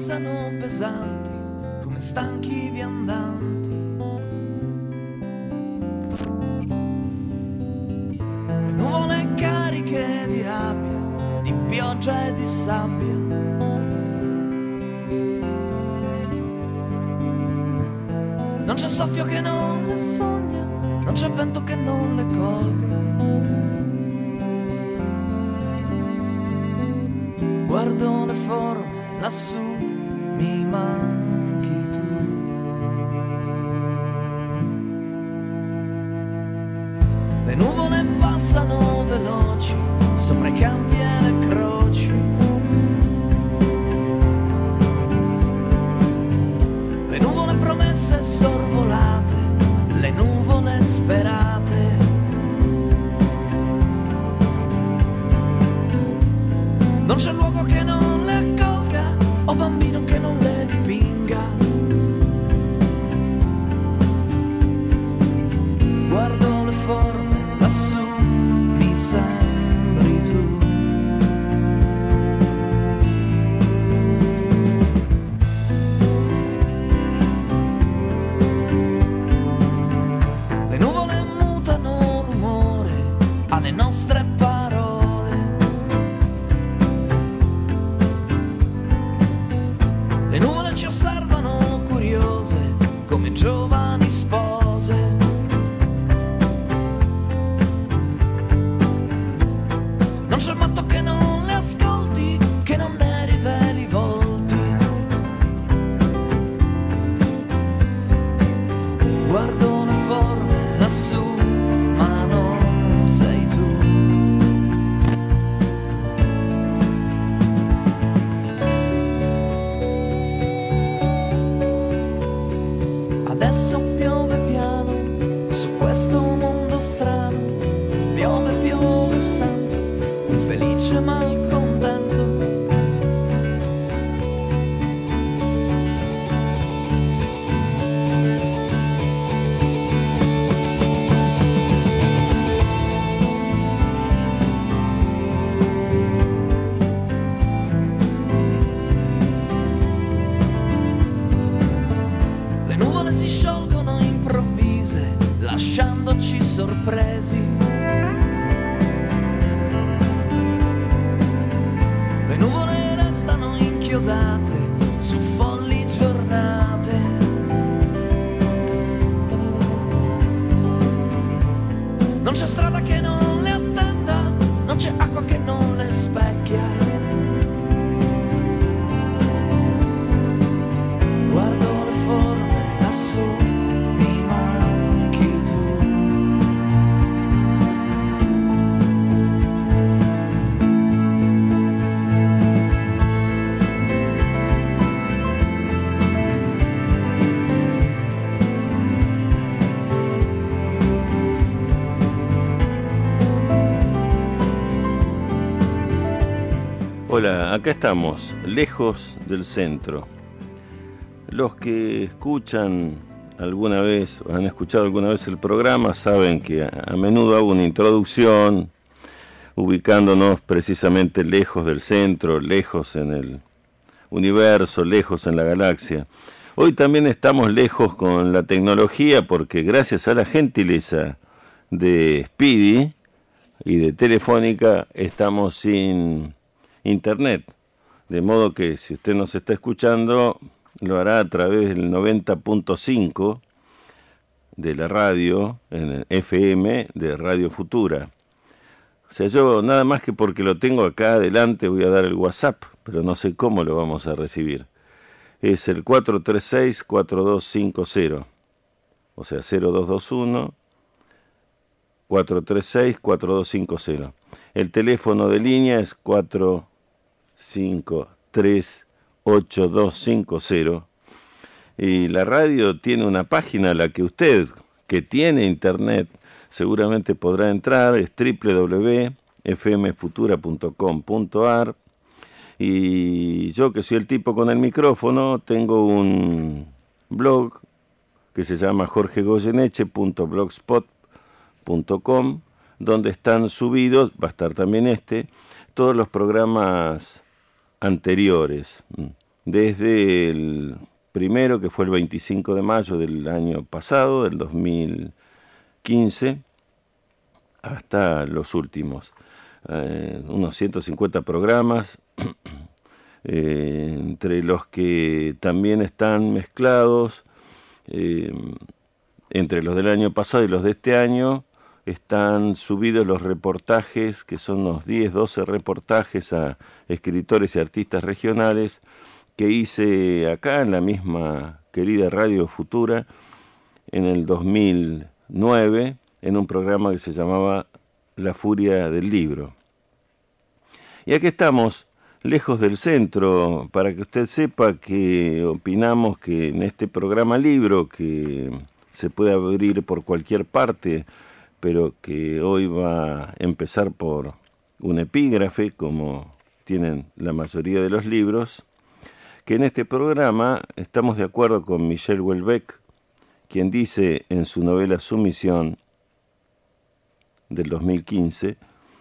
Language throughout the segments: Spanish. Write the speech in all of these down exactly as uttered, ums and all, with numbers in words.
passano pesanti come stanchi viandanti. Le nuvole cariche di rabbia, di pioggia e di sabbia. Non c'è soffio che non le sogna, non c'è vento che non le colga. Guardo le forme lassù, mi manchi tu. Le nuvole passano veloci sopra i campi e le croci. Le nuvole promesse sorvolate, le nuvole sperate. Non c'è luogo che non le accolga, o bambino che non le dipinga. Guardo le forme lassù, mi sembri tu. Le nuvole mutano rumore alle nostre parole. Le nuvole ci osservano curiose come giovani spose. Non c'è matto che non le ascolti, che non ne riveli i volti. Guardo le forme lassù, ma non sei tu. Adesso piove piano su questo mondo strano. Piove, piove, sento un felice malcontento. Le nuvole si sciolgono improvvise, lasciandoci sorpresi. Le nuvole restano inchiodate su folli giornate. Non c'è strada che non le attenda, non c'è acqua che non le specchia. Guardo le forme lassù, mi manchi tu. Hola, acá estamos, lejos del centro. Los que escuchan alguna vez, o han escuchado alguna vez el programa, saben que a, a menudo hago una introducción ubicándonos precisamente lejos del centro, lejos en el universo, lejos en la galaxia. Hoy también estamos lejos con la tecnología porque gracias a la gentileza de Speedy y de Telefónica estamos sin internet, de modo que si usted nos está escuchando lo hará a través del noventa punto cinco de la radio en el F M de Radio Futura. O sea, yo nada más que porque lo tengo acá adelante voy a dar el WhatsApp, pero no sé cómo lo vamos a recibir. Es el cuatro tres seis, cuatro dos cinco cero, o sea, cero dos dos uno, cuatro tres seis, cuatro dos cinco cero. El teléfono de línea es cuatro cinco tres ocho dos cinco cero y la radio tiene una página a la que usted, que tiene internet, seguramente podrá entrar, es doble u doble u doble u punto f m futura punto com punto a r, y yo, que soy el tipo con el micrófono, tengo un blog que se llama jorge goyeneche punto blogspot punto com, donde están subidos, va a estar también este, todos los programas anteriores. desde el primero, que fue el veinticinco de mayo del año pasado, del dos mil quince, hasta los últimos. Eh, unos ciento cincuenta programas, eh, entre los que también están mezclados, eh, entre los del año pasado y los de este año, están subidos los reportajes, que son unos diez, doce reportajes a escritores y artistas regionales, que hice acá en la misma querida Radio Futura en el dos mil nueve, en un programa que se llamaba La Furia del Libro. Y aquí estamos, lejos del centro, para que usted sepa que opinamos que en este programa libro, que se puede abrir por cualquier parte, pero que hoy va a empezar por un epígrafe, como tienen la mayoría de los libros, que en este programa estamos de acuerdo con Michel Houellebecq, quien dice en su novela Sumisión del dos mil quince,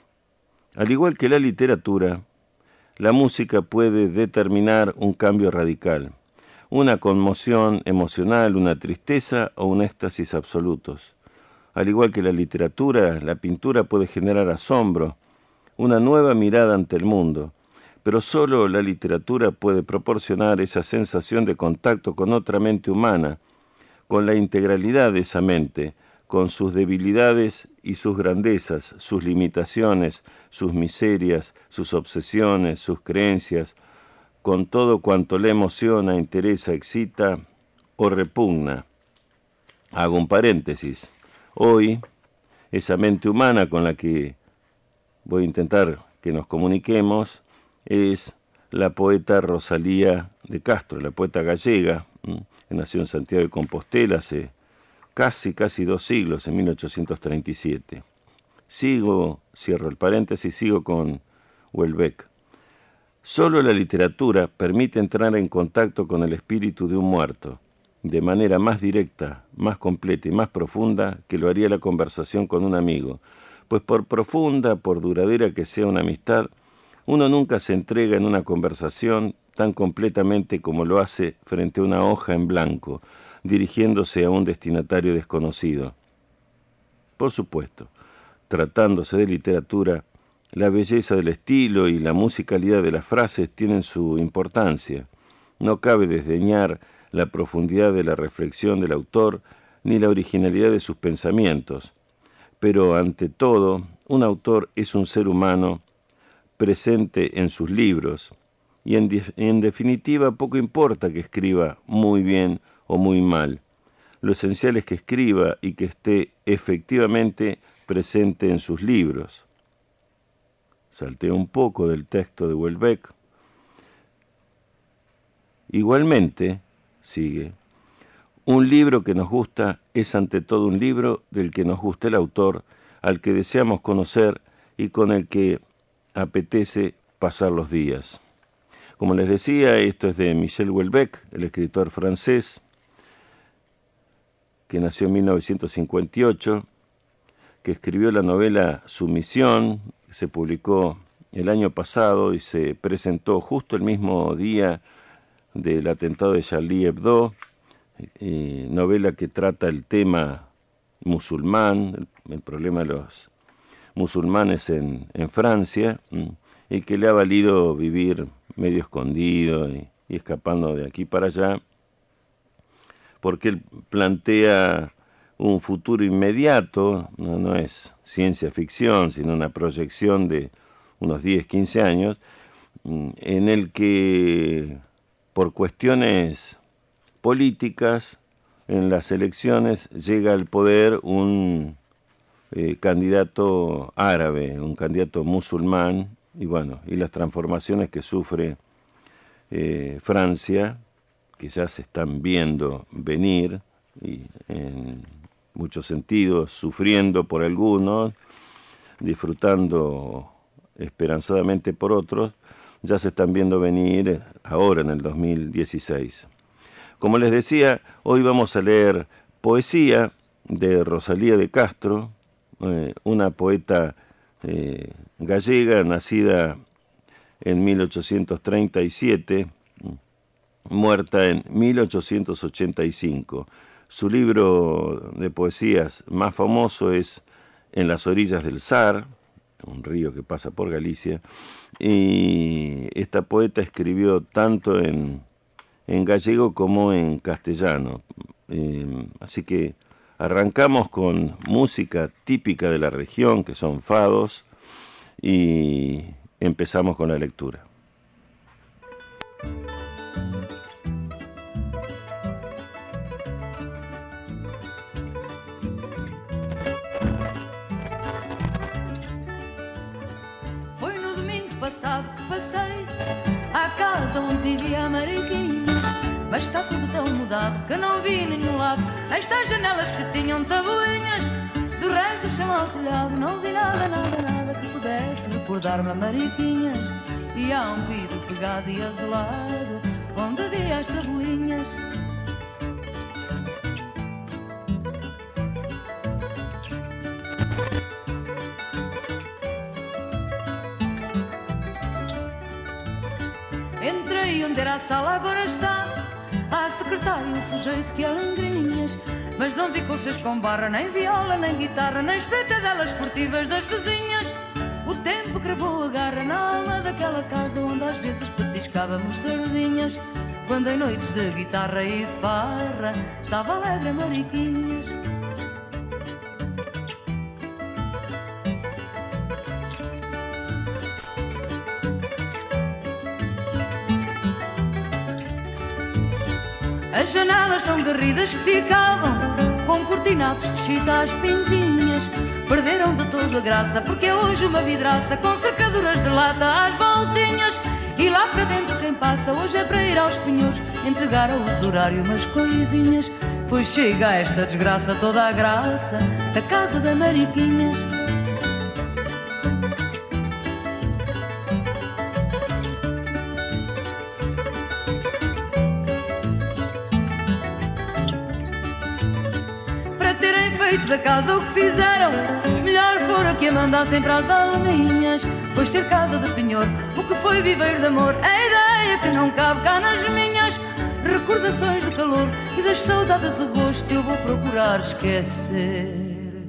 al igual que la literatura, la música puede determinar un cambio radical, una conmoción emocional, una tristeza o un éxtasis absolutos. Al igual que la literatura, la pintura puede generar asombro, una nueva mirada ante el mundo, pero solo la literatura puede proporcionar esa sensación de contacto con otra mente humana, con la integralidad de esa mente, con sus debilidades y sus grandezas, sus limitaciones, sus miserias, sus obsesiones, sus creencias, con todo cuanto le emociona, interesa, excita o repugna. Hago un paréntesis. Hoy, esa mente humana con la que voy a intentar que nos comuniquemos es la poeta Rosalía de Castro, la poeta gallega, que nació en Santiago de Compostela hace casi, casi dos siglos, en mil ochocientos treinta y siete. Sigo, cierro el paréntesis, sigo con Houellebecq. Solo la literatura permite entrar en contacto con el espíritu de un muerto, de manera más directa, más completa y más profunda que lo haría la conversación con un amigo, pues por profunda, por duradera que sea una amistad, uno nunca se entrega en una conversación tan completamente como lo hace frente a una hoja en blanco, dirigiéndose a un destinatario desconocido. Por supuesto, tratándose de literatura, la belleza del estilo y la musicalidad de las frases tienen su importancia. No cabe desdeñar la profundidad de la reflexión del autor ni la originalidad de sus pensamientos, pero ante todo, un autor es un ser humano presente en sus libros, y en, en definitiva poco importa que escriba muy bien o muy mal. Lo esencial es que escriba y que esté efectivamente presente en sus libros. Salté un poco del texto de Houellebecq. Igualmente, sigue, un libro que nos gusta es ante todo un libro del que nos gusta el autor, al que deseamos conocer y con el que apetece pasar los días. Como les decía, esto es de Michel Houellebecq, el escritor francés, que nació en mil novecientos cincuenta y ocho, que escribió la novela Sumisión, que se publicó el año pasado y se presentó justo el mismo día del atentado de Charlie Hebdo, eh, novela que trata el tema musulmán, el, el problema de los musulmanes en, en Francia, y que le ha valido vivir medio escondido y, y escapando de aquí para allá, porque él plantea un futuro inmediato, no, no es ciencia ficción, sino una proyección de unos diez, quince años, en el que por cuestiones políticas en las elecciones llega al poder un eh, candidato árabe, un candidato musulmán, y bueno, y las transformaciones que sufre eh, Francia, que ya se están viendo venir, y en muchos sentidos sufriendo por algunos, disfrutando esperanzadamente por otros, ya se están viendo venir ahora en el dos mil dieciséis. Como les decía, hoy vamos a leer poesía de Rosalía de Castro, eh, una poeta eh, gallega, nacida en mil ochocientos treinta y siete, muerta en mil ochocientos ochenta y cinco. Su libro de poesías más famoso es En las orillas del Sar, un río que pasa por Galicia, y esta poeta escribió tanto en, en gallego como en castellano. Eh, así que arrancamos con música típica de la región, que son fados, y empezamos con la lectura. Foi no domingo passado que passei à casa onde vivia a Mariquinhas, mas está tudo tão mudado que não vi nenhum lado. Estas janelas que tinham tabuinhas, do resto do chão ao telhado, não vi nada, nada, nada que pudesse recordar-me a Mariquinhas. E há um vidro pegado e azulado onde havia as tabuinhas. Entrei onde era a sala, agora está a secretária, um sujeito que é lengrinhas, mas não vi colchas com barra, nem viola, nem guitarra, nem espreitadelas furtivas das vizinhas. O tempo cravou a garra na alma daquela casa onde às vezes petiscávamos sardinhas, quando em noites de guitarra e farra estava alegre a Mariquinhas. As janelas tão garridas que ficavam com cortinados de chita às pintinhas perderam de toda a graça, porque é hoje uma vidraça com cercaduras de lata às voltinhas. E lá para dentro quem passa hoje é para ir aos pinhões entregar ao usurário umas coisinhas, pois chega a esta desgraça toda a graça da casa da Mariquinhas. Da casa o que fizeram, melhor fora que a mandassem para as alminhas, pois ser casa de penhor, o que foi viver de amor, é ideia que não cabe cá nas minhas recordações de calor e das saudades do gosto. Eu vou procurar esquecer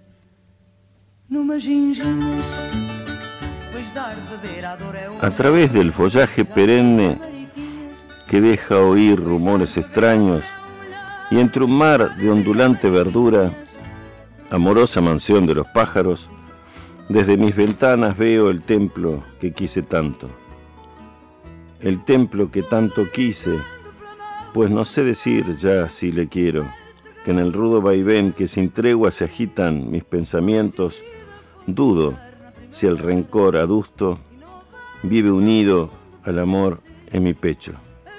numas ginginhas, pois dar de beber à dor é uma... A través del follaje perenne que deja oír rumores extraños y entre un mar de ondulante verdura, amorosa mansión de los pájaros, desde mis ventanas veo el templo que quise tanto. El templo que tanto quise, pues no sé decir ya si le quiero, que en el rudo vaivén que sin tregua se agitan mis pensamientos, dudo si el rencor adusto vive unido al amor en mi pecho.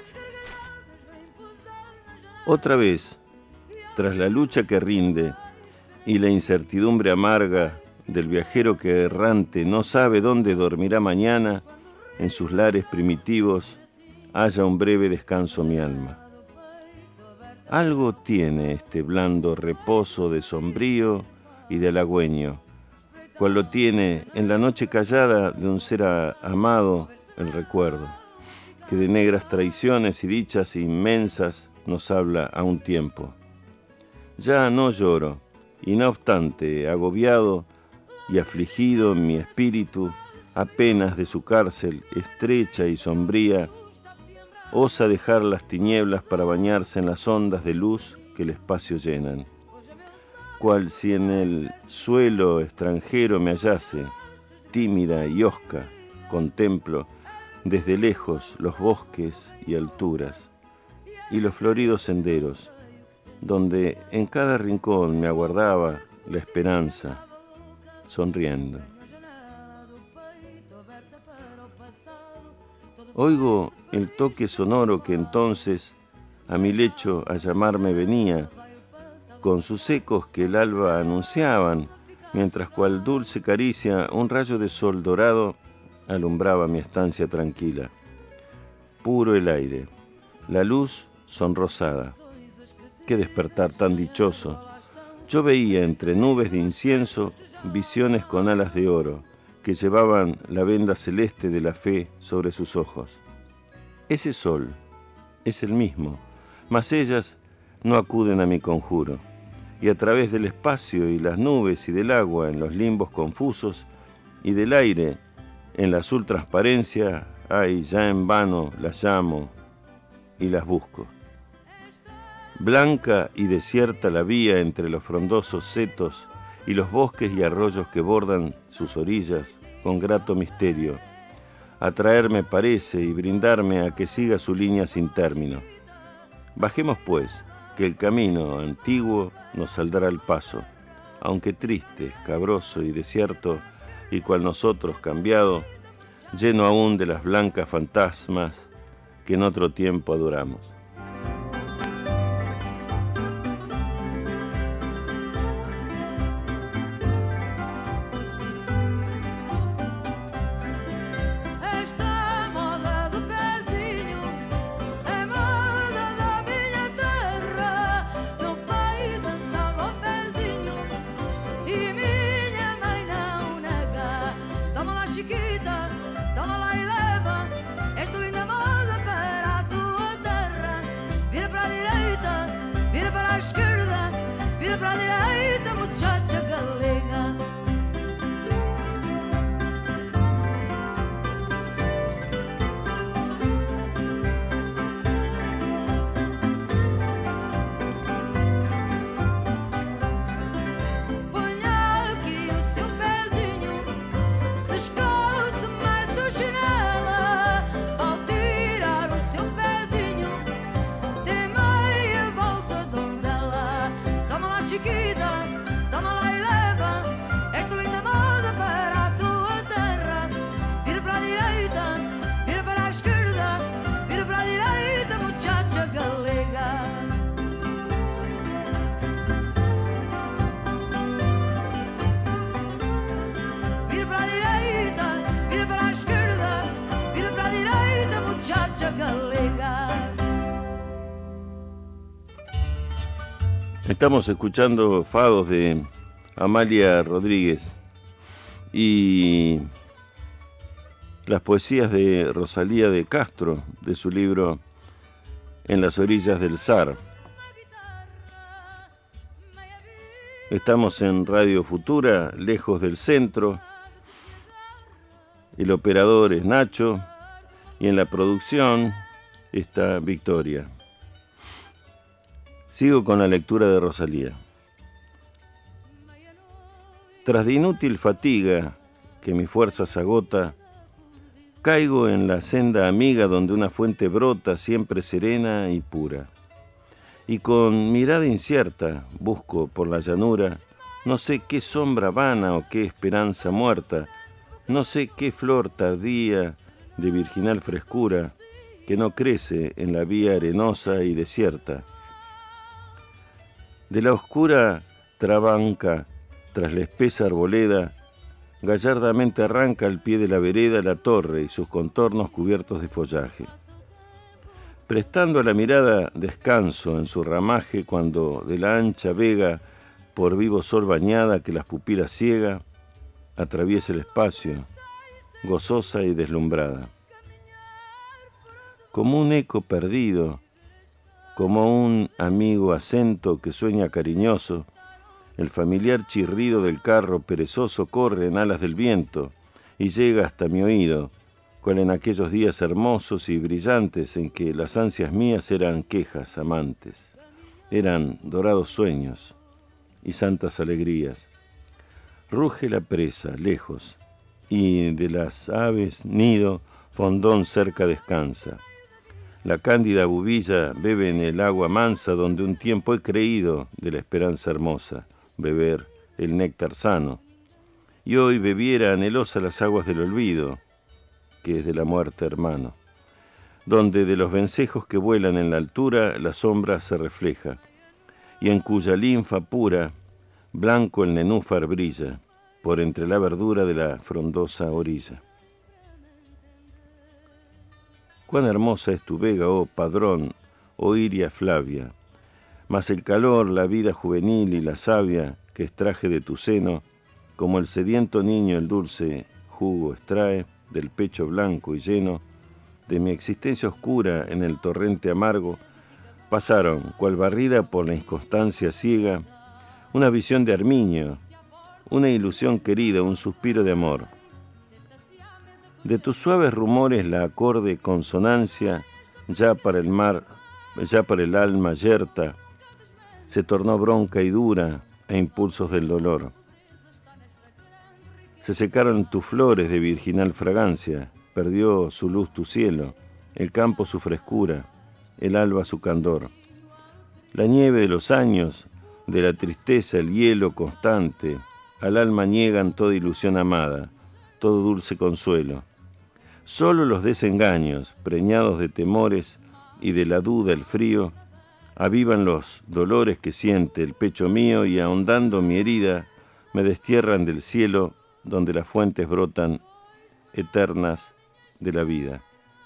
Otra vez, tras la lucha que rinde y la incertidumbre amarga del viajero que errante no sabe dónde dormirá mañana, en sus lares primitivos haya un breve descanso mi alma. Algo tiene este blando reposo de sombrío y de halagüeño, cual lo tiene en la noche callada de un ser amado el recuerdo, que de negras traiciones y dichas inmensas nos habla a un tiempo. Ya no lloro, y no obstante, agobiado y afligido en mi espíritu, apenas de su cárcel estrecha y sombría, osa dejar las tinieblas para bañarse en las ondas de luz que el espacio llenan. Cual si en el suelo extranjero me hallase, tímida y hosca, contemplo desde lejos los bosques y alturas, y los floridos senderos, donde en cada rincón me aguardaba la esperanza, sonriendo. Oigo el toque sonoro que entonces a mi lecho a llamarme venía, con sus ecos que el alba anunciaban, mientras cual dulce caricia un rayo de sol dorado alumbraba mi estancia tranquila. Puro el aire, la luz sonrosada. Qué despertar tan dichoso. Yo veía entre nubes de incienso visiones con alas de oro que llevaban la venda celeste de la fe sobre sus ojos. Ese sol, es el mismo, mas ellas no acuden a mi conjuro, y a través del espacio y las nubes y del agua en los limbos confusos y del aire en la azul transparencia, ay, ya en vano las llamo y las busco. Blanca y desierta la vía entre los frondosos setos y los bosques y arroyos que bordan sus orillas con grato misterio. Atraerme parece y brindarme a que siga su línea sin término. Bajemos pues, que el camino antiguo nos saldrá al paso, aunque triste, escabroso y desierto, y cual nosotros cambiado, lleno aún de las blancas fantasmas que en otro tiempo adoramos. Estamos escuchando fados de Amalia Rodríguez y las poesías de Rosalía de Castro, de su libro En las orillas del Sar. Estamos en Radio Futura, lejos del centro. El operador es Nacho y en la producción está Victoria. Sigo con la lectura de Rosalía. Tras de inútil fatiga que mi fuerza se agota, caigo en la senda amiga donde una fuente brota siempre serena y pura. Y con mirada incierta busco por la llanura, no sé qué sombra vana o qué esperanza muerta, no sé qué flor tardía de virginal frescura que no crece en la vía arenosa y desierta. De la oscura trabanca, tras la espesa arboleda, gallardamente arranca al pie de la vereda la torre y sus contornos cubiertos de follaje. Prestando a la mirada descanso en su ramaje cuando de la ancha vega, por vivo sol bañada que las pupilas ciega, atraviesa el espacio, gozosa y deslumbrada. Como un eco perdido, como un amigo acento que sueña cariñoso, el familiar chirrido del carro perezoso corre en alas del viento y llega hasta mi oído, cual en aquellos días hermosos y brillantes en que las ansias mías eran quejas amantes, eran dorados sueños y santas alegrías. Ruge la presa lejos y de las aves nido fondón cerca descansa. La cándida bubilla bebe en el agua mansa donde un tiempo he creído de la esperanza hermosa, beber el néctar sano. Y hoy bebiera anhelosa las aguas del olvido, que es de la muerte hermano, donde de los vencejos que vuelan en la altura la sombra se refleja, y en cuya linfa pura, blanco el nenúfar brilla, por entre la verdura de la frondosa orilla. Cuán hermosa es tu vega, oh padrón, oh Iria Flavia, mas el calor, la vida juvenil y la savia que extraje de tu seno, como el sediento niño el dulce jugo extrae del pecho blanco y lleno, de mi existencia oscura en el torrente amargo, pasaron, cual barrida por la inconstancia ciega, una visión de Arminio, una ilusión querida, un suspiro de amor. De tus suaves rumores la acorde consonancia, ya para el mar, ya para el alma yerta, se tornó bronca y dura a impulsos del dolor. Se secaron tus flores de virginal fragancia, perdió su luz tu cielo, el campo su frescura, el alba su candor. La nieve de los años, de la tristeza el hielo constante, al alma niegan toda ilusión amada, todo dulce consuelo. Solo los desengaños, preñados de temores y de la duda el frío, avivan los dolores que siente el pecho mío y ahondando mi herida, me destierran del cielo donde las fuentes brotan eternas de la vida.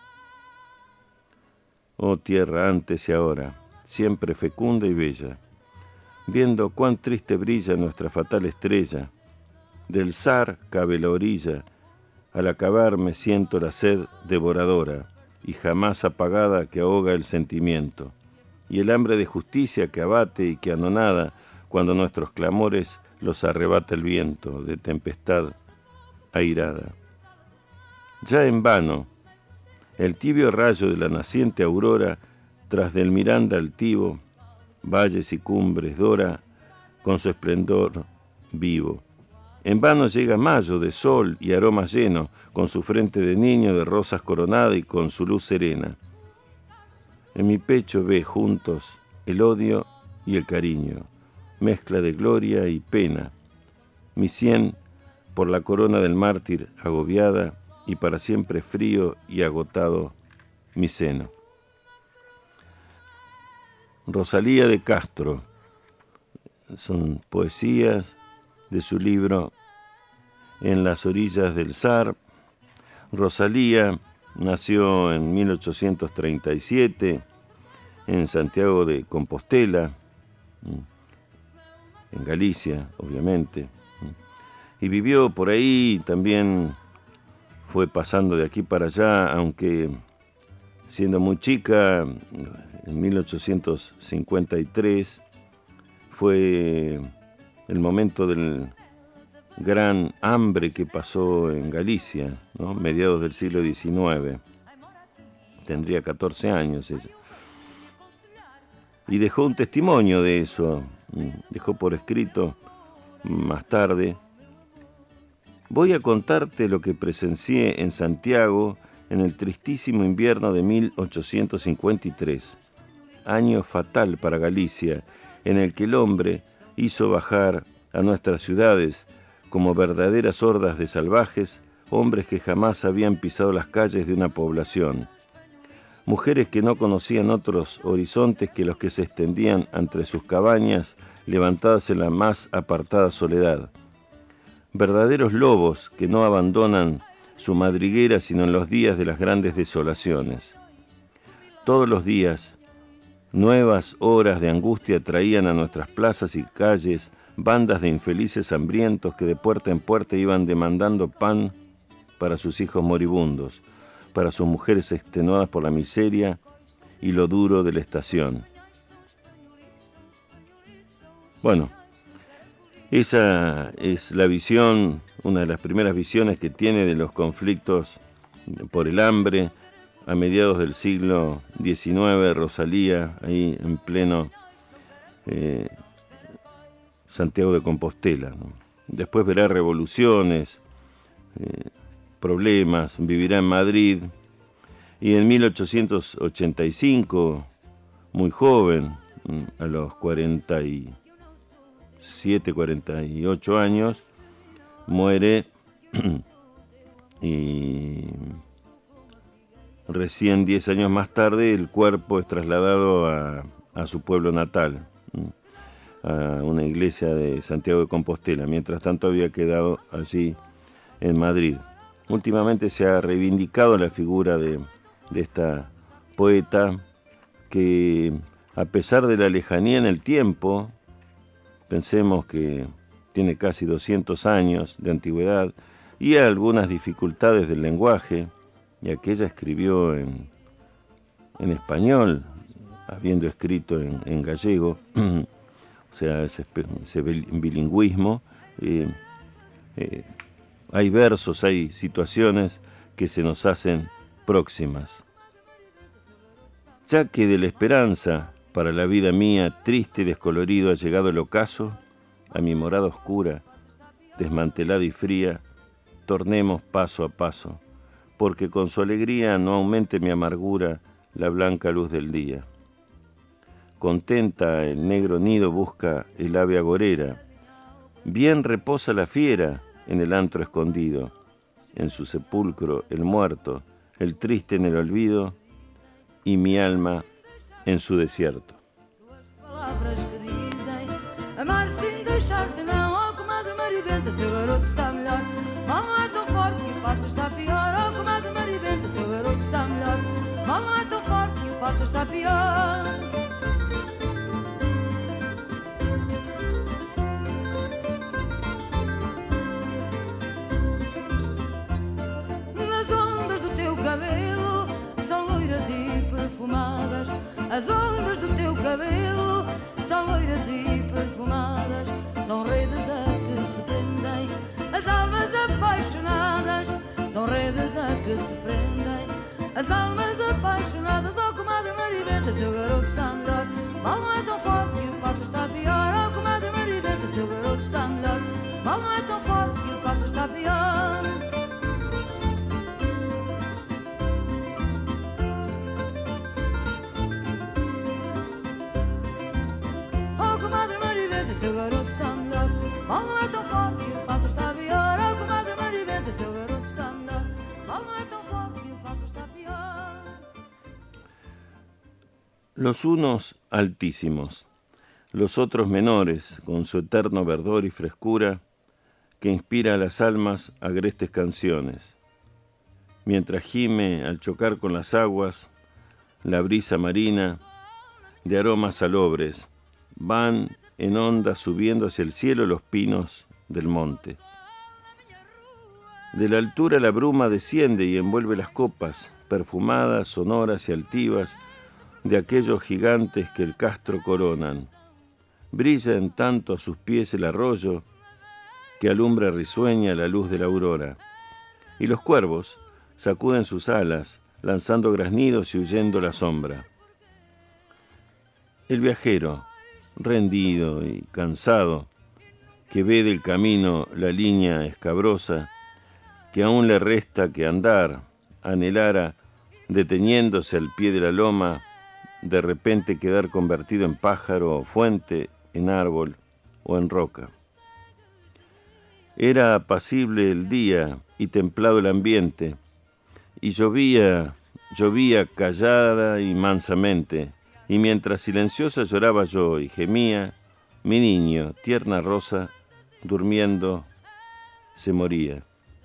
Oh tierra antes y ahora, siempre fecunda y bella, viendo cuán triste brilla nuestra fatal estrella, del zar cabe la orilla, al acabar me siento la sed devoradora y jamás apagada que ahoga el sentimiento, y el hambre de justicia que abate y que anonada cuando nuestros clamores los arrebata el viento de tempestad airada. Ya en vano, el tibio rayo de la naciente aurora, tras del Miranda altivo, valles y cumbres dora con su esplendor vivo. En vano llega mayo de sol y aroma lleno, con su frente de niño de rosas coronada y con su luz serena. En mi pecho ve juntos el odio y el cariño, mezcla de gloria y pena. Mi sien por la corona del mártir agobiada y para siempre frío y agotado mi seno. Rosalía de Castro, son poesías de su libro En las orillas del Sar. Rosalía nació en mil ochocientos treinta y siete en Santiago de Compostela, en Galicia, obviamente, y vivió por ahí, también fue pasando de aquí para allá, aunque siendo muy chica, en mil ochocientos cincuenta y tres, fue el momento del gran hambre que pasó en Galicia, ¿no? Mediados del siglo diecinueve. Tendría catorce años ella. Y dejó un testimonio de eso, dejó por escrito más tarde: voy a contarte lo que presencié en Santiago en el tristísimo invierno de mil ochocientos cincuenta y tres, año fatal para Galicia, en el que el hombre hizo bajar a nuestras ciudades como verdaderas hordas de salvajes, hombres que jamás habían pisado las calles de una población, mujeres que no conocían otros horizontes que los que se extendían entre sus cabañas levantadas en la más apartada soledad, verdaderos lobos que no abandonan su madriguera sino en los días de las grandes desolaciones. Todos los días, nuevas horas de angustia traían a nuestras plazas y calles bandas de infelices hambrientos que de puerta en puerta iban demandando pan para sus hijos moribundos, para sus mujeres extenuadas por la miseria y lo duro de la estación. Bueno, esa es la visión, una de las primeras visiones que tiene de los conflictos por el hambre a mediados del siglo diecinueve, Rosalía, ahí en pleno eh, Santiago de Compostela, ¿no? Después verá revoluciones, eh, problemas, vivirá en Madrid, y en mil ochocientos ochenta y cinco, muy joven, a los cuarenta y siete, cuarenta y ocho años, muere y recién diez años más tarde el cuerpo es trasladado a, a su pueblo natal, a una iglesia de Santiago de Compostela. Mientras tanto había quedado allí en Madrid. Últimamente se ha reivindicado la figura de, de esta poeta que, a pesar de la lejanía en el tiempo, pensemos que tiene casi doscientos años de antigüedad y algunas dificultades del lenguaje, y aquella escribió en, en español, habiendo escrito en, en gallego, o sea, ese, ese bilingüismo. Eh, eh, hay versos, hay situaciones que se nos hacen próximas. Ya que de la esperanza para la vida mía, triste y descolorido, ha llegado el ocaso, a mi morada oscura, desmantelada y fría, tornemos paso a paso, porque con su alegría no aumente mi amargura la blanca luz del día. Contenta el negro nido busca el ave agorera, bien reposa la fiera en el antro escondido, en su sepulcro el muerto, el triste en el olvido, y mi alma en su desierto. Palavras que dizem amar sem deixar-te não, oh comadre Maribenta, seu garoto está melhor. Mal não é tão forte que o faça estar pior, oh comadre Maribenta, seu garoto está melhor. Mal não é tão forte que o faça estar pior. Nas ondas do teu cabelo são loiras e perfumadas. As ondas do teu cabelo são loiras e perfumadas. São redes a que se prendem as almas apaixonadas. São redes a que se prendem as almas apaixonadas. Oh comadre Maribenta, seu garoto está melhor. Mal não é tão forte que o faça estar pior. Oh comadre Maribenta, seu garoto está melhor. Mal não é tão forte que o faça estar pior. Seu garoto está melhor, mal não é tão forte que o faça estar pior. Oh comadre Maribenta, seu garoto está melhor, mal não é tão forte que o faça estar pior. Los unos altísimos, los otros menores, con su eterno verdor y frescura que inspira a las almas agrestes canciones. Mientras gime al chocar con las aguas, la brisa marina de aromas salobres, van en onda subiendo hacia el cielo los pinos del monte. De la altura la bruma desciende y envuelve las copas, perfumadas, sonoras y altivas, de aquellos gigantes que el castro coronan. Brilla en tanto a sus pies el arroyo, que alumbra risueña la luz de la aurora. Y los cuervos sacuden sus alas, lanzando graznidos y huyendo la sombra. El viajero, rendido y cansado, que ve del camino la línea escabrosa, que aún le resta que andar, anhelara, deteniéndose al pie de la loma, de repente quedar convertido en pájaro o fuente, en árbol o en roca. Era apacible el día y templado el ambiente, y llovía, llovía callada y mansamente, y mientras silenciosa lloraba yo y gemía, mi niño, tierna rosa, durmiendo, se moría.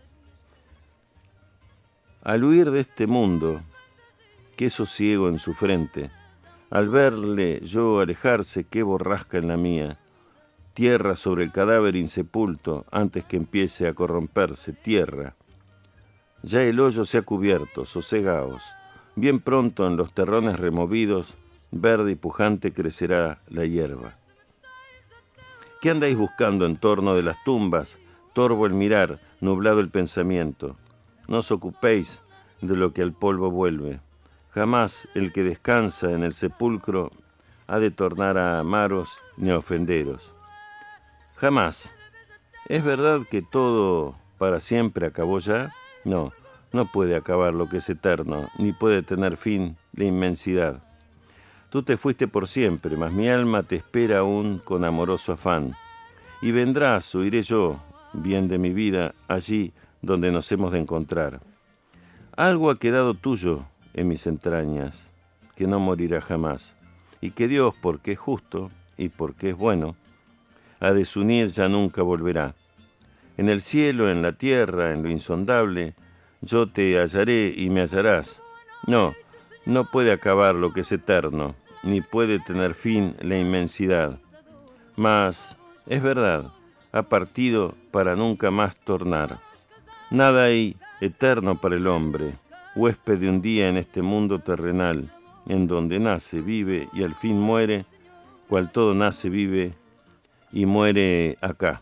Al huir de este mundo, qué sosiego en su frente, al verle yo alejarse, qué borrasca en la mía, tierra sobre el cadáver insepulto, antes que empiece a corromperse, tierra. Ya el hoyo se ha cubierto, sosegaos, bien pronto en los terrones removidos, verde y pujante crecerá la hierba. ¿Qué andáis buscando en torno de las tumbas? Torvo el mirar, nublado el pensamiento. No os ocupéis de lo que al polvo vuelve. Jamás el que descansa en el sepulcro ha de tornar a amaros ni a ofenderos. Jamás. ¿Es verdad que todo para siempre acabó ya? No, no puede acabar lo que es eterno, ni puede tener fin la inmensidad. Tú te fuiste por siempre, mas mi alma te espera aún con amoroso afán. Y vendrás, o iré yo, bien de mi vida, allí donde nos hemos de encontrar. Algo ha quedado tuyo en mis entrañas, que no morirá jamás, y que Dios, porque es justo y porque es bueno, a desunir ya nunca volverá. En el cielo, en la tierra, en lo insondable, yo te hallaré y me hallarás. No, no puede acabar lo que es eterno, ni puede tener fin la inmensidad. Mas, es verdad, ha partido para nunca más tornar. Nada hay eterno para el hombre, huésped de un día en este mundo terrenal, en donde nace, vive y al fin muere, cual todo nace, vive y muere acá.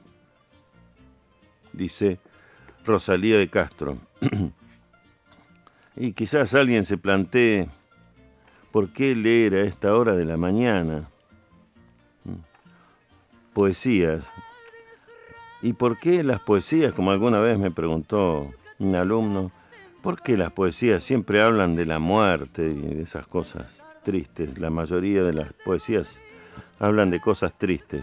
Dice Rosalía de Castro. Y quizás alguien se plantee, ¿por qué leer a esta hora de la mañana poesías? ¿Y por qué las poesías, como alguna vez me preguntó un alumno, por qué las poesías siempre hablan de la muerte y de esas cosas tristes? La mayoría de las poesías hablan de cosas tristes.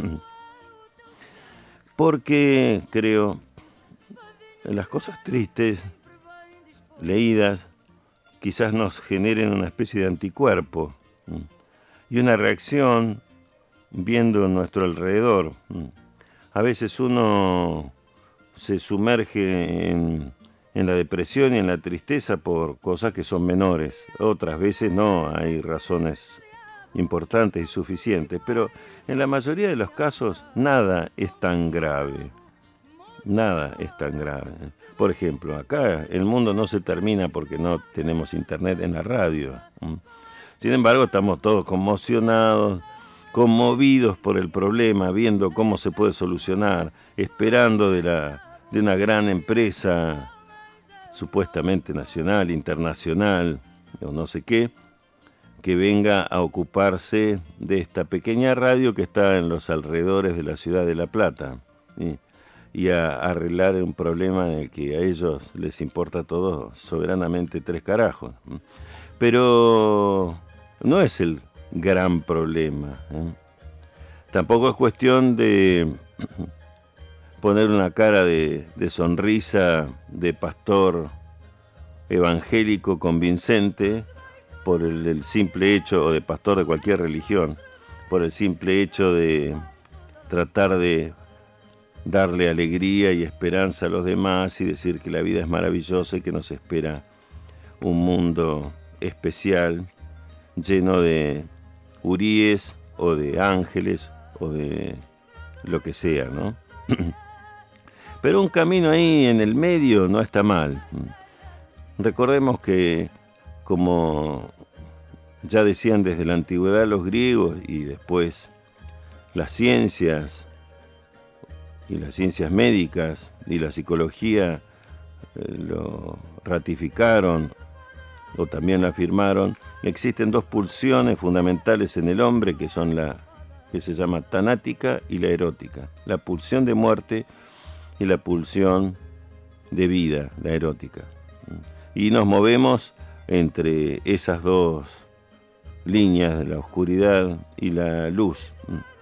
Porque, creo, las cosas tristes, leídas, quizás nos generen una especie de anticuerpo y una reacción viendo nuestro alrededor. A veces uno se sumerge en, en la depresión y en la tristeza por cosas que son menores. Otras veces no, hay razones importantes y suficientes. Pero en la mayoría de los casos nada es tan grave. Nada es tan grave. Por ejemplo, acá el mundo no se termina porque no tenemos internet en la radio. Sin embargo, estamos todos conmocionados, conmovidos por el problema, viendo cómo se puede solucionar, esperando de, la, de una gran empresa supuestamente nacional, internacional, o no sé qué, que venga a ocuparse de esta pequeña radio que está en los alrededores de la ciudad de La Plata, ¿sí? Y a arreglar un problema en el que a ellos les importa todo soberanamente tres carajos. Pero no es el gran problema, ¿eh? Tampoco es cuestión de poner una cara de, de sonrisa de pastor evangélico convincente por el, el simple hecho, o de pastor de cualquier religión, por el simple hecho de tratar de darle alegría y esperanza a los demás y decir que la vida es maravillosa y que nos espera un mundo especial lleno de huríes o de ángeles o de lo que sea, ¿no? Pero un camino ahí en el medio no está mal. Recordemos que, como ya decían desde la antigüedad los griegos y después las ciencias y las ciencias médicas y la psicología eh, lo ratificaron o también lo afirmaron, existen dos pulsiones fundamentales en el hombre que son la que se llama tanática y la erótica, la pulsión de muerte y la pulsión de vida, la erótica. Y nos movemos entre esas dos líneas, la oscuridad y la luz.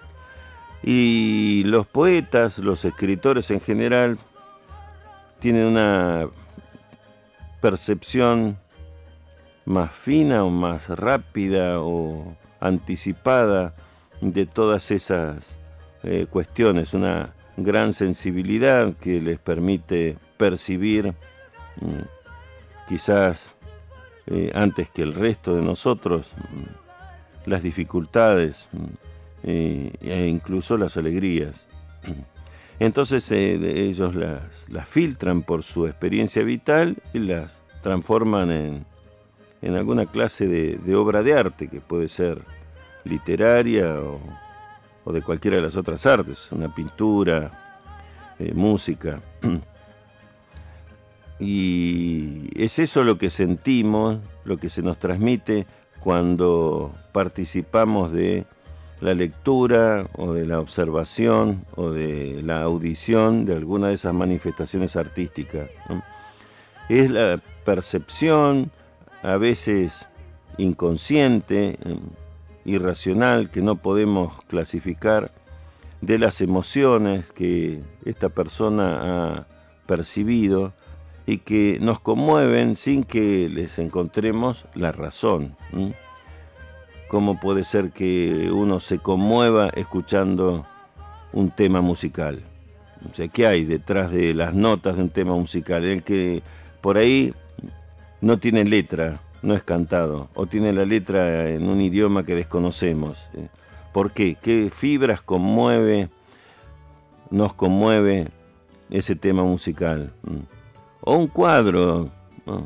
Y los poetas, los escritores en general, tienen una percepción más fina o más rápida o anticipada de todas esas eh, cuestiones, una gran sensibilidad que les permite percibir mm, quizás eh, antes que el resto de nosotros mm, las dificultades mm, eh, e incluso las alegrías. Entonces eh, ellos las, las filtran por su experiencia vital y las transforman en, en alguna clase de, de obra de arte, que puede ser literaria o, o de cualquiera de las otras artes, una pintura, eh, música. Y es eso lo que sentimos, lo que se nos transmite cuando participamos de la lectura o de la observación o de la audición de alguna de esas manifestaciones artísticas, ¿no? Es la percepción, a veces inconsciente, irracional, que no podemos clasificar, de las emociones que esta persona ha percibido y que nos conmueven sin que les encontremos la razón. ¿Mm? ¿Cómo puede ser que uno se conmueva escuchando un tema musical? O sea, ¿qué hay detrás de las notas de un tema musical? El que por ahí no tiene letra, no es cantado, o tiene la letra en un idioma que desconocemos. ¿Por qué? ¿Qué fibras conmueve, nos conmueve ese tema musical? O un cuadro, ¿no?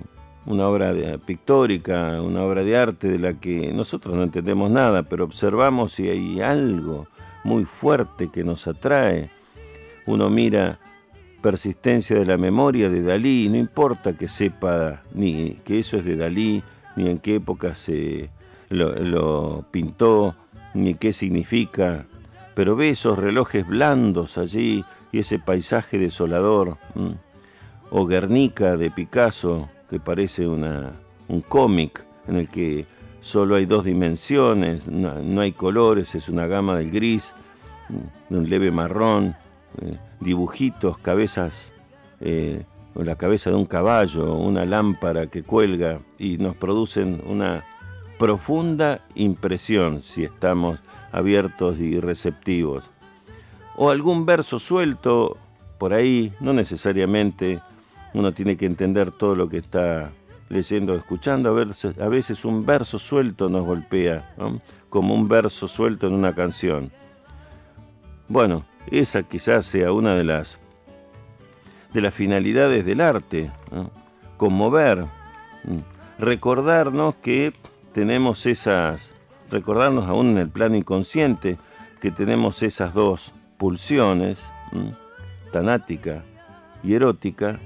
una obra de, pictórica, una obra de arte de la que nosotros no entendemos nada, pero observamos si hay algo muy fuerte que nos atrae. Uno mira Persistencia de la memoria de Dalí, y no importa que sepa ni que eso es de Dalí, ni en qué época se lo, lo pintó, ni qué significa, pero ve esos relojes blandos allí y ese paisaje desolador. ¿m? O Guernica de Picasso, que parece una, un cómic en el que solo hay dos dimensiones, no, no hay colores, es una gama del gris, de un leve marrón, eh, dibujitos, cabezas, eh, la cabeza de un caballo, una lámpara que cuelga y nos producen una profunda impresión si estamos abiertos y receptivos. O algún verso suelto por ahí, no necesariamente uno tiene que entender todo lo que está leyendo o escuchando, a veces, a veces un verso suelto nos golpea, ¿no? Como un verso suelto en una canción. Bueno, esa quizás sea una de las de las finalidades del arte, ¿no? Conmover, recordarnos que tenemos esas, recordarnos aún en el plano inconsciente que tenemos esas dos pulsiones, ¿m? tanática y erótica,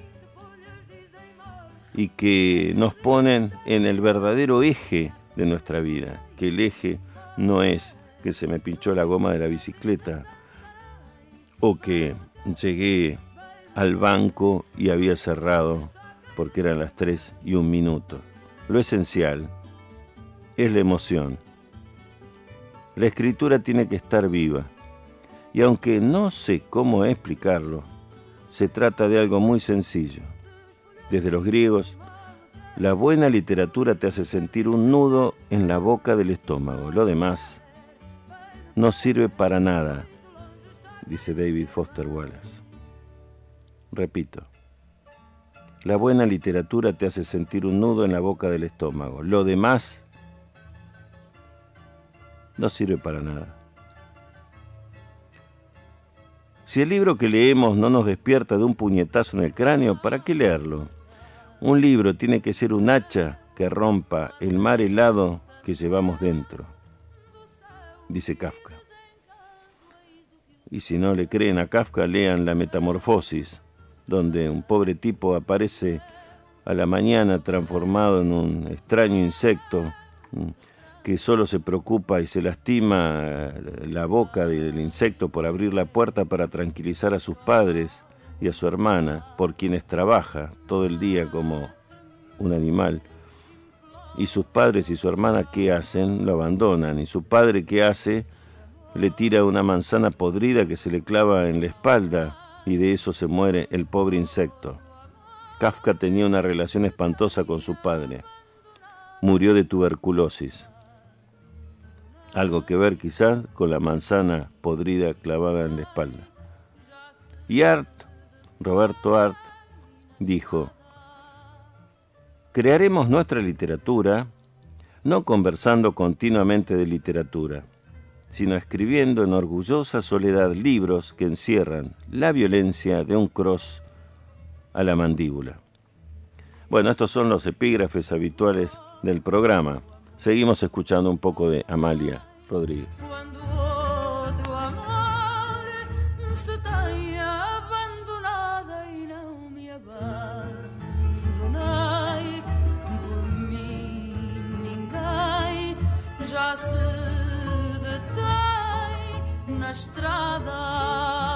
y que nos ponen en el verdadero eje de nuestra vida, que el eje no es que se me pinchó la goma de la bicicleta o que llegué al banco y había cerrado porque eran las tres y un minuto. Lo esencial es la emoción. La escritura tiene que estar viva, y aunque no sé cómo explicarlo, se trata de algo muy sencillo. Desde los griegos, la buena literatura te hace sentir un nudo en la boca del estómago. Lo demás no sirve para nada, dice David Foster Wallace. Repito, la buena literatura te hace sentir un nudo en la boca del estómago. Lo demás no sirve para nada. Si el libro que leemos no nos despierta de un puñetazo en el cráneo, ¿para qué leerlo? Un libro tiene que ser un hacha que rompa el mar helado que llevamos dentro, dice Kafka. Y si no le creen a Kafka, lean La Metamorfosis, donde un pobre tipo aparece a la mañana transformado en un extraño insecto que solo se preocupa y se lastima la boca del insecto por abrir la puerta para tranquilizar a sus padres y a su hermana, por quienes trabaja todo el día como un animal. Y sus padres y su hermana, ¿qué hacen? Lo abandonan. Y su padre, ¿qué hace? Le tira una manzana podrida que se le clava en la espalda, y de eso se muere el pobre insecto. Kafka tenía una relación espantosa con su padre. Murió de tuberculosis. Algo que ver quizás con la manzana podrida clavada en la espalda. Y Art, Roberto Art, dijo: crearemos nuestra literatura no conversando continuamente de literatura, sino escribiendo en orgullosa soledad libros que encierran la violencia de un cross a la mandíbula. Bueno, estos son los epígrafes habituales del programa. Seguimos escuchando un poco de Amalia Rodríguez. Quando outro amor se tenha abandonada e não me abandonei, por mim ninguém já se detém na estrada.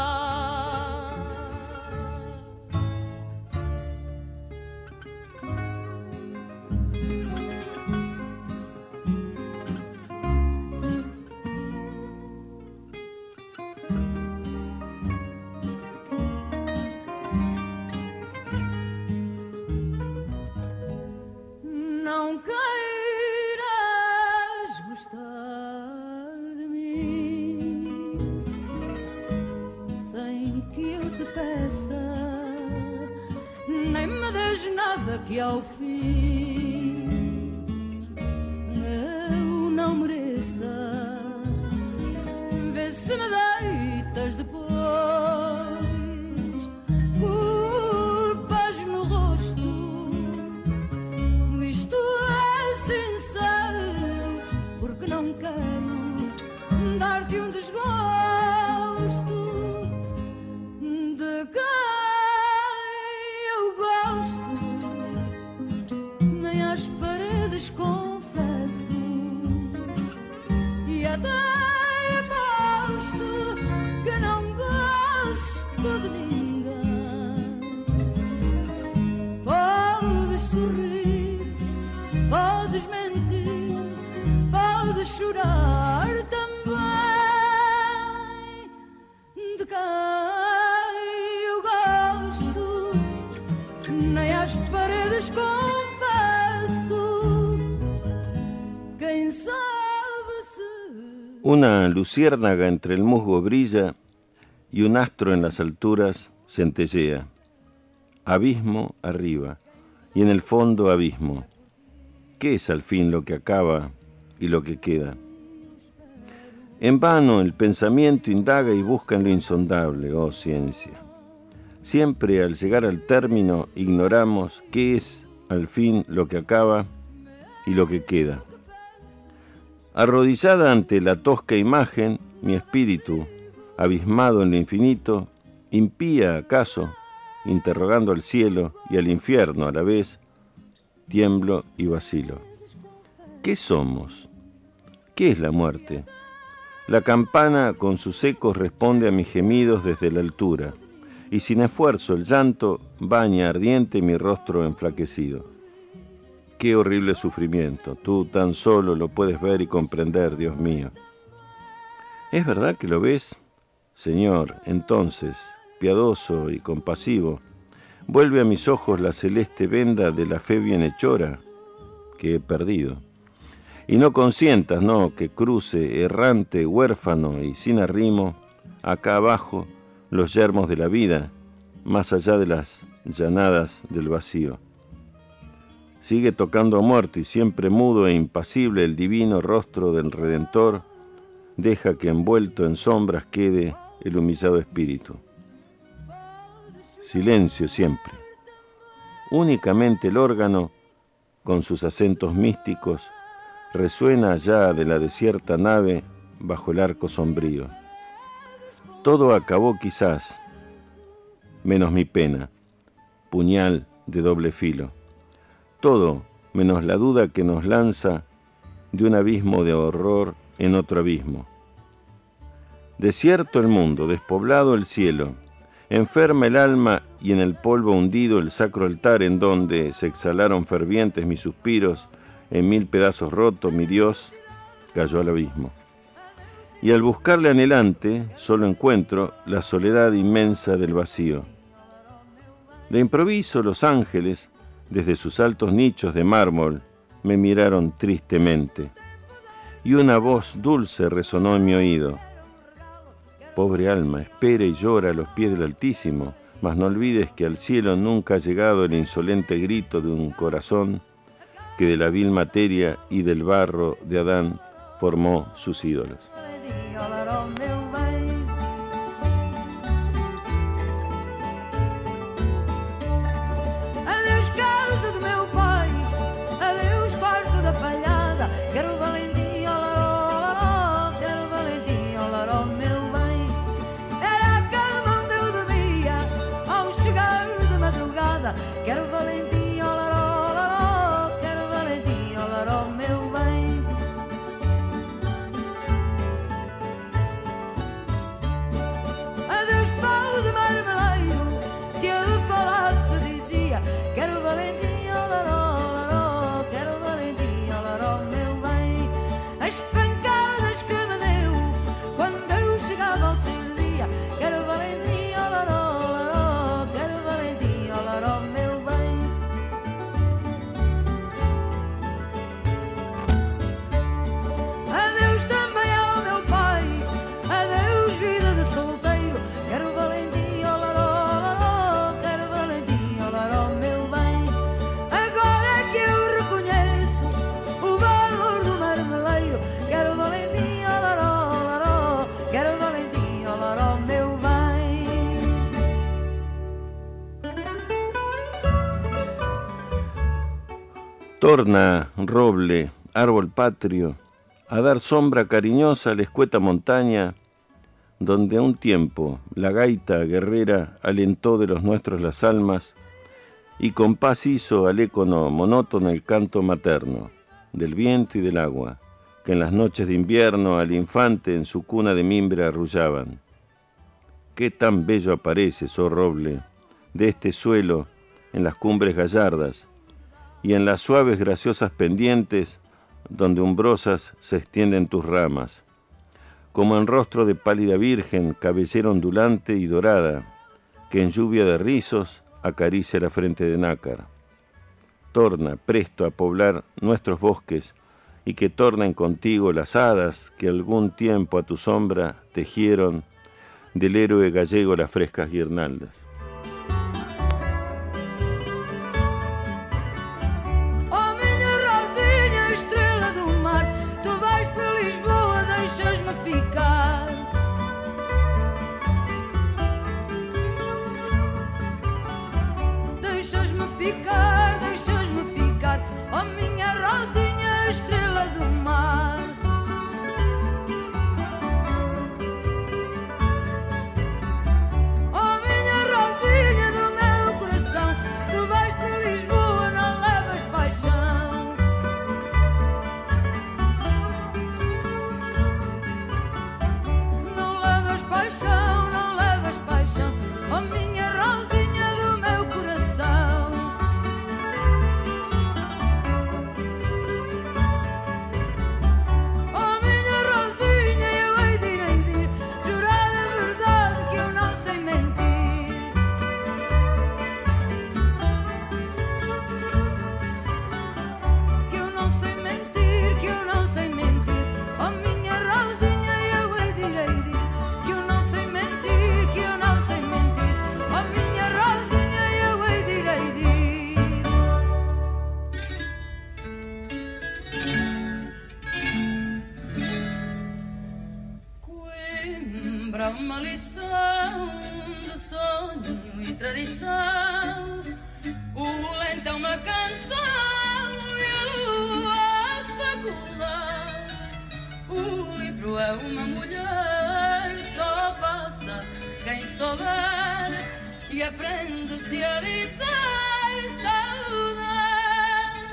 Não queiras gostar de mim sem que eu te peça, nem me des nada que ao fim eu não mereça. Vê se me deitas depois culpas no rosto de quem eu gosto, nem às paredes confesso. Quem sabe se... Una luciérnaga entre el musgo brilla y un astro en las alturas centellea. Abismo arriba y en el fondo abismo. ¿Qué es al fin lo que acaba y lo que queda? En vano el pensamiento indaga y busca en lo insondable, oh ciencia. Siempre al llegar al término ignoramos qué es al fin lo que acaba y lo que queda. Arrodillada ante la tosca imagen, mi espíritu, abismado en lo infinito, impía acaso, interrogando al cielo y al infierno a la vez, tiemblo y vacilo. ¿Qué somos? ¿Qué es la muerte? La campana con sus ecos responde a mis gemidos desde la altura, y sin esfuerzo el llanto baña ardiente mi rostro enflaquecido. Qué horrible sufrimiento, tú tan solo lo puedes ver y comprender, Dios mío. ¿Es verdad que lo ves? Señor, entonces, piadoso y compasivo, vuelve a mis ojos la celeste venda de la fe bienhechora que he perdido. Y no consientas, no, que cruce, errante, huérfano y sin arrimo, acá abajo, los yermos de la vida, más allá de las llanadas del vacío. Sigue tocando a muerto y siempre mudo e impasible el divino rostro del Redentor, deja que envuelto en sombras quede el humillado espíritu. Silencio siempre. Únicamente el órgano, con sus acentos místicos, resuena allá de la desierta nave bajo el arco sombrío. Todo acabó quizás, menos mi pena, puñal de doble filo. Todo, menos la duda que nos lanza de un abismo de horror en otro abismo. Desierto el mundo, despoblado el cielo, enferma el alma y en el polvo hundido el sacro altar en donde se exhalaron fervientes mis suspiros, en mil pedazos roto mi Dios cayó al abismo. Y al buscarle anhelante, solo encuentro la soledad inmensa del vacío. De improviso los ángeles, desde sus altos nichos de mármol, me miraron tristemente, y una voz dulce resonó en mi oído. Pobre alma, espera y llora a los pies del Altísimo, mas no olvides que al cielo nunca ha llegado el insolente grito de un corazón que de la vil materia y del barro de Adán formó sus ídolos. Adeus casa do meu pai, adeus quarto da palhada, quero valentia, laró, laró, quero valentia, laró, meu bem. Era a cama onde eu dormia, ao chegar de madrugada, quero valentia, laró, laró, quero valentia, laró, meu bem. Adeus pau de marmeleiro, se ele falasse dizia, quero valentia, laró, laró, quero valentia, laró, meu bem. As pancadas que me deu quando eu chegava ao seu dia, quero valentia, laró, laró, quero valentia, laró, meu bem. Adeus também ao meu pai, adeus vida de solteiro, quero valentia, laró, laró, quero valentia, laró, meu bem. Agora é que eu reconheço o valor do marmeleiro, quero valentia, laró, laró, quero valentia, laró, meu bem. Torna, roble, árbol patrio, a dar sombra cariñosa a la escueta montaña, donde a un tiempo la gaita guerrera alentó de los nuestros las almas y con paz hizo al écono monótono el canto materno, del viento y del agua, que en las noches de invierno al infante en su cuna de mimbre arrullaban. Qué tan bello apareces, oh roble, de este suelo en las cumbres gallardas, y en las suaves graciosas pendientes donde umbrosas se extienden tus ramas. como en rostro de pálida virgen, cabellera ondulante y dorada, que en lluvia de rizos acaricia la frente de nácar. Torna presto a poblar nuestros bosques, y que tornen contigo las hadas que algún tiempo a tu sombra tejieron del héroe gallego las frescas guirnaldas. Oh, minha rosinha, estrela do mar, tu vais para Lisboa, deixas-me ficar. Deixas-me ficar, deixas-me ficar, oh, minha rosinha, estrela do mar. Oh, minha rosinha do meu coração, tu vais para Lisboa, não levas paixão. Não levas paixão, não levas paixão, oh, minha rosinha do meu coração. Oh, minha rosinha, eu hei de ir, hei de ir, jurar a verdade que eu não sei mentir. Que eu não sei mentir, que eu não sei mentir. Oh, minha rosinha, eu hei de ir, hei de ir, que eu não sei mentir, que eu não sei mentir. Oh, minha rosinha, eu hei de ir, hei de ir. Coimbra, uma lição de sonho e tradição. O lento é uma canção e a lua a faculdade. O livro é uma mulher, só passa quem souber, e aprende-se a dizer saudade.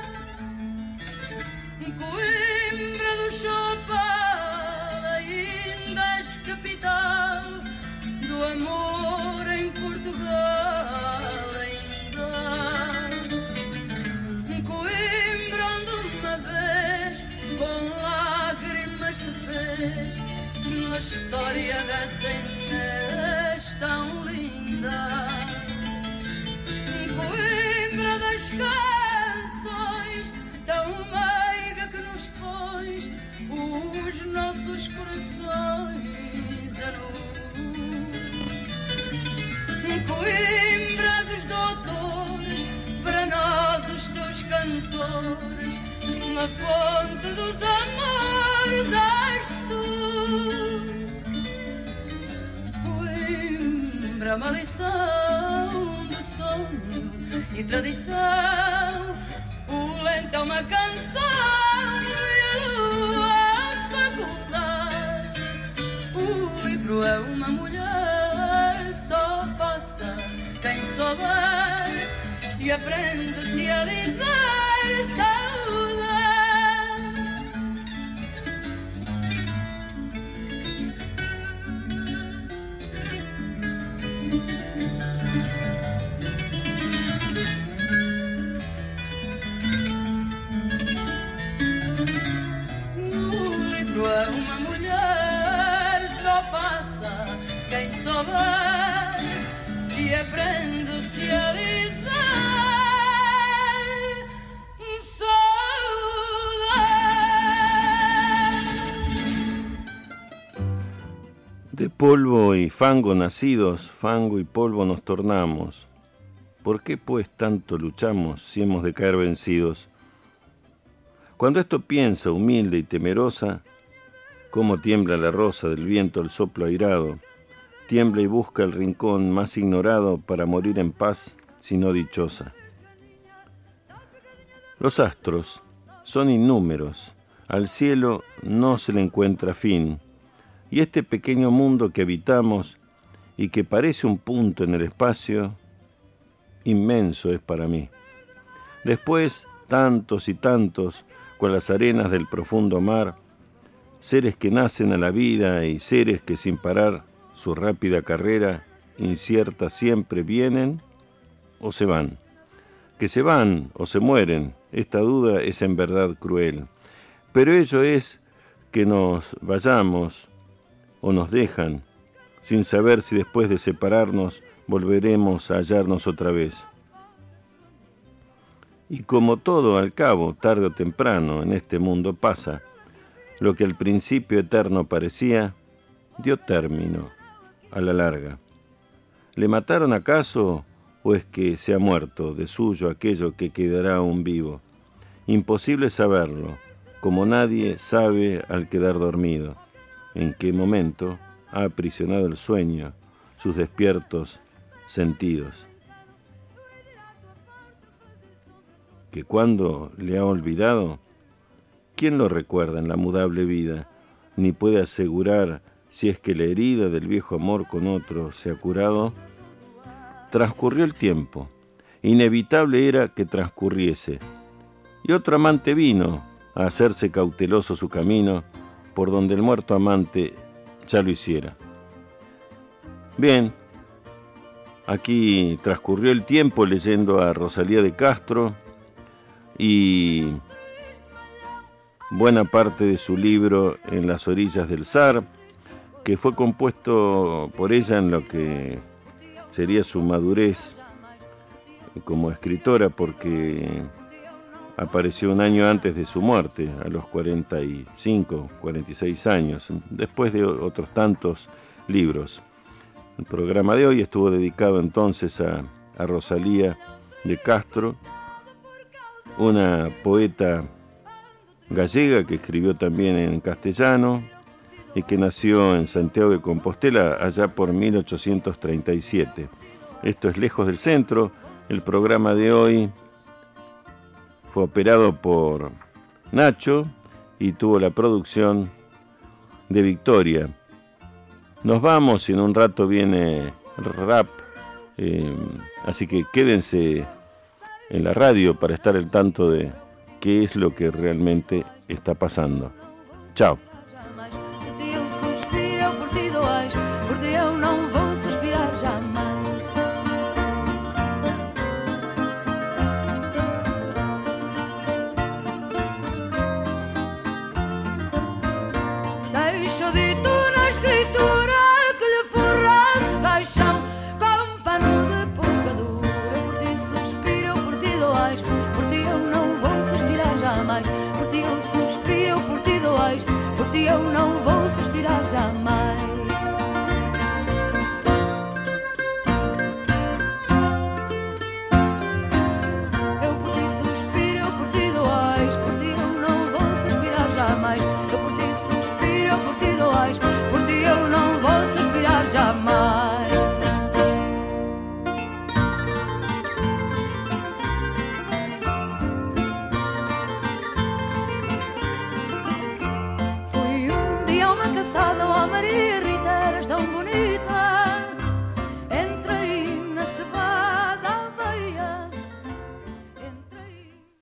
Coimbra do Chopal ainda és capital do amor em Portugal ainda. Coimbra onde uma vez com lágrimas se fez na história dessa Inês tão linda. Coimbra das canções tão meiga que nos pões os nossos corações a nu. Coimbra dos doutores, para nós os teus cantores, na fonte dos amores és tu. Coimbra, uma lição de sonho e tradição. O lento é uma canção e a lua a faculdade. O livro é uma mulher, só passa quem souber, e aprende-se a dizer saudade. É uma mulher, só passa quem souber, e aprende-se a dizer saudade. De polvo y fango nacidos, fango y polvo nos tornamos. ¿Por qué pues tanto luchamos si hemos de caer vencidos? Cuando esto piensa, humilde y temerosa, cómo tiembla la rosa del viento al soplo airado, tiembla y busca el rincón más ignorado para morir en paz, si no dichosa. Los astros son innúmeros, al cielo no se le encuentra fin, y este pequeño mundo que habitamos y que parece un punto en el espacio, inmenso es para mí. Después, tantos y tantos, con las arenas del profundo mar, seres que nacen a la vida y seres que sin parar su rápida carrera incierta siempre vienen o se van. Que se van o se mueren, esta duda es en verdad cruel. Pero ello es que nos vayamos o nos dejan, sin saber si después de separarnos volveremos a hallarnos otra vez. Y como todo al cabo, tarde o temprano, en este mundo pasa, lo que al principio eterno parecía, dio término a la larga. ¿Le mataron acaso o es que se ha muerto de suyo aquello que quedará aún vivo? Imposible saberlo, como nadie sabe al quedar dormido, en qué momento ha aprisionado el sueño sus despiertos sentidos. Que cuando le ha olvidado, ¿quién lo recuerda en la mudable vida? Ni puede asegurar si es que la herida del viejo amor con otro se ha curado. Transcurrió el tiempo, inevitable era que transcurriese, y otro amante vino a hacerse cauteloso su camino por donde el muerto amante ya lo hiciera. Bien, aquí transcurrió el tiempo leyendo a Rosalía de Castro y buena parte de su libro En las orillas del Sar, que fue compuesto por ella en lo que sería su madurez como escritora, porque apareció un año antes de su muerte, a los cuarenta y cinco, cuarenta y seis años, después de otros tantos libros. El programa de hoy estuvo dedicado entonces a, a Rosalía de Castro, una poeta gallega que escribió también en castellano y que nació en Santiago de Compostela allá por mil ochocientos treinta y siete. Esto es Lejos del Centro. El programa de hoy fue operado por Nacho y tuvo la producción de Victoria. Nos vamos y en un rato viene rap, eh, así que quédense en la radio para estar al tanto de qué es lo que realmente está pasando. Chao.